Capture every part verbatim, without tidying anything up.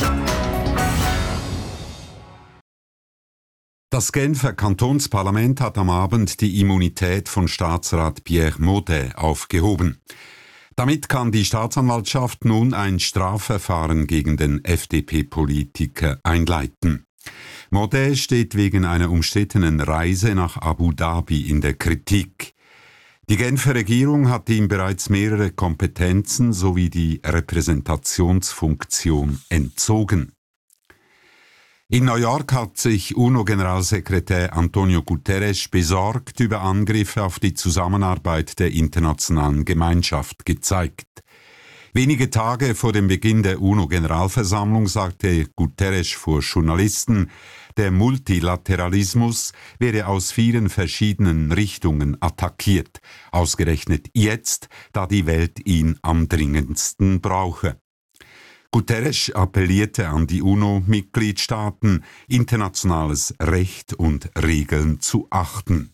Das Genfer Kantonsparlament hat am Abend die Immunität von Staatsrat Pierre Maudet aufgehoben. Damit kann die Staatsanwaltschaft nun ein Strafverfahren gegen den F D P-Politiker einleiten. Maudet steht wegen einer umstrittenen Reise nach Abu Dhabi in der Kritik. Die Genfer Regierung hat ihm bereits mehrere Kompetenzen sowie die Repräsentationsfunktion entzogen. In New York hat sich UNO-Generalsekretär Antonio Guterres besorgt über Angriffe auf die Zusammenarbeit der internationalen Gemeinschaft gezeigt. Wenige Tage vor dem Beginn der UNO-Generalversammlung sagte Guterres vor Journalisten, der Multilateralismus werde aus vielen verschiedenen Richtungen attackiert, ausgerechnet jetzt, da die Welt ihn am dringendsten brauche. Guterres appellierte an die UNO-Mitgliedstaaten, internationales Recht und Regeln zu achten.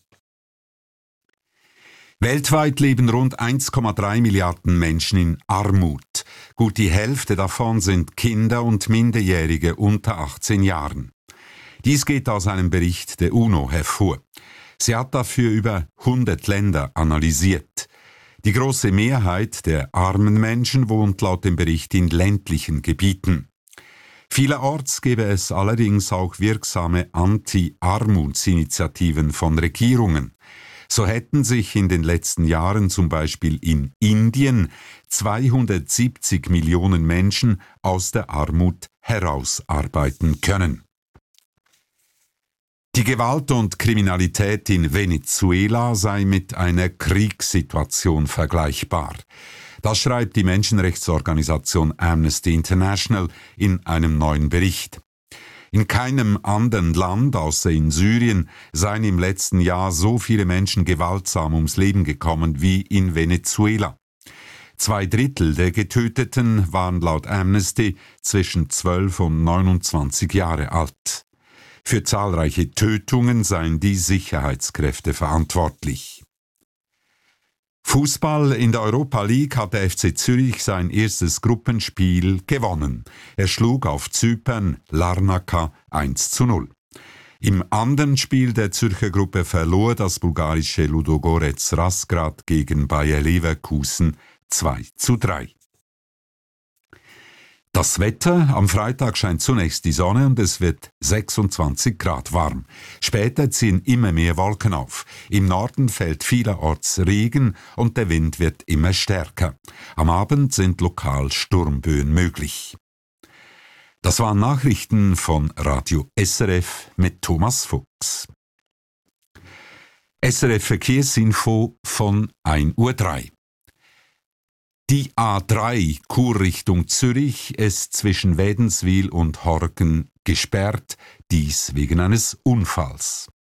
Weltweit leben rund eins Komma drei Milliarden Menschen in Armut. Gut die Hälfte davon sind Kinder und Minderjährige unter achtzehn Jahren. Dies geht aus einem Bericht der UNO hervor. Sie hat dafür über hundert Länder analysiert. Die große Mehrheit der armen Menschen wohnt laut dem Bericht in ländlichen Gebieten. Vielerorts gäbe es allerdings auch wirksame Anti-Armutsinitiativen von Regierungen. So hätten sich in den letzten Jahren zum Beispiel in Indien zweihundertsiebzig Millionen Menschen aus der Armut herausarbeiten können. Die Gewalt und Kriminalität in Venezuela sei mit einer Kriegssituation vergleichbar. Das schreibt die Menschenrechtsorganisation Amnesty International in einem neuen Bericht. In keinem anderen Land außer in Syrien seien im letzten Jahr so viele Menschen gewaltsam ums Leben gekommen wie in Venezuela. Zwei Drittel der Getöteten waren laut Amnesty zwischen zwölf und neunundzwanzig Jahre alt. Für zahlreiche Tötungen seien die Sicherheitskräfte verantwortlich. Fußball: In der Europa League hat der F C Zürich sein erstes Gruppenspiel gewonnen. Er schlug auf Zypern Larnaca eins zu null. Im anderen Spiel der Zürcher Gruppe verlor das bulgarische Ludogorets Razgrad gegen Bayer Leverkusen zwei zu drei. Das Wetter: Am Freitag scheint zunächst die Sonne und es wird sechsundzwanzig Grad warm. Später ziehen immer mehr Wolken auf. Im Norden fällt vielerorts Regen und der Wind wird immer stärker. Am Abend sind lokal Sturmböen möglich. Das waren Nachrichten von Radio S R F mit Thomas Fuchs. S R F Verkehrsinfo von ein Uhr drei. Die A drei Kurrichtung Zürich ist zwischen Wädenswil und Horgen gesperrt, dies wegen eines Unfalls.